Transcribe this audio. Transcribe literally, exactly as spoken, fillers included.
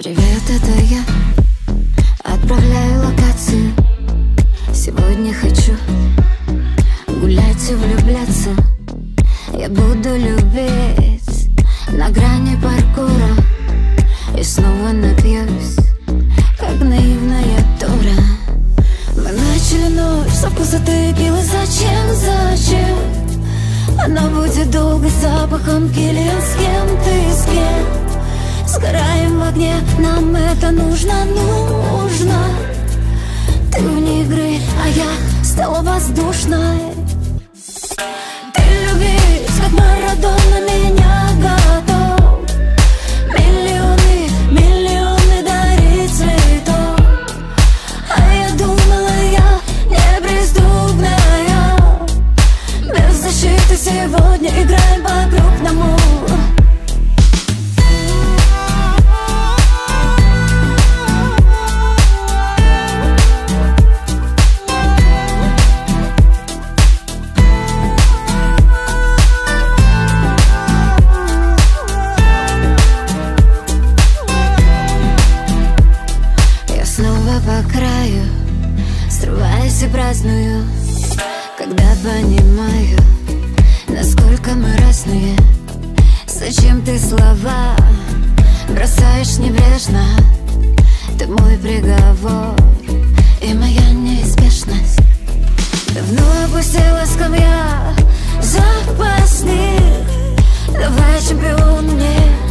Привет, это я. Отправляю локацию. Сегодня хочу гулять и влюбляться. Я буду любить на грани паркура. И снова напьюсь, как наивная дура. Мы начали ночь со вкуса текилы. Зачем, зачем? Она будет долго с запахом Киллиан. С кем ты, с кем? Сгораем в огне, нам это нужно, нужно. Ты вне игры, а я стала воздушной. Ты любишь, как Марадона, меня готов миллионы, миллионы дарить цветов. А я думала, я неприступная. Без защиты сегодня играем по-крупному. По краю срываюсь и праздную, когда понимаю, насколько мы разные. Зачем ты слова бросаешь небрежно? Ты мой приговор и моя неизбежность. Давно опустила скамья запасных. Давай, чемпион, мне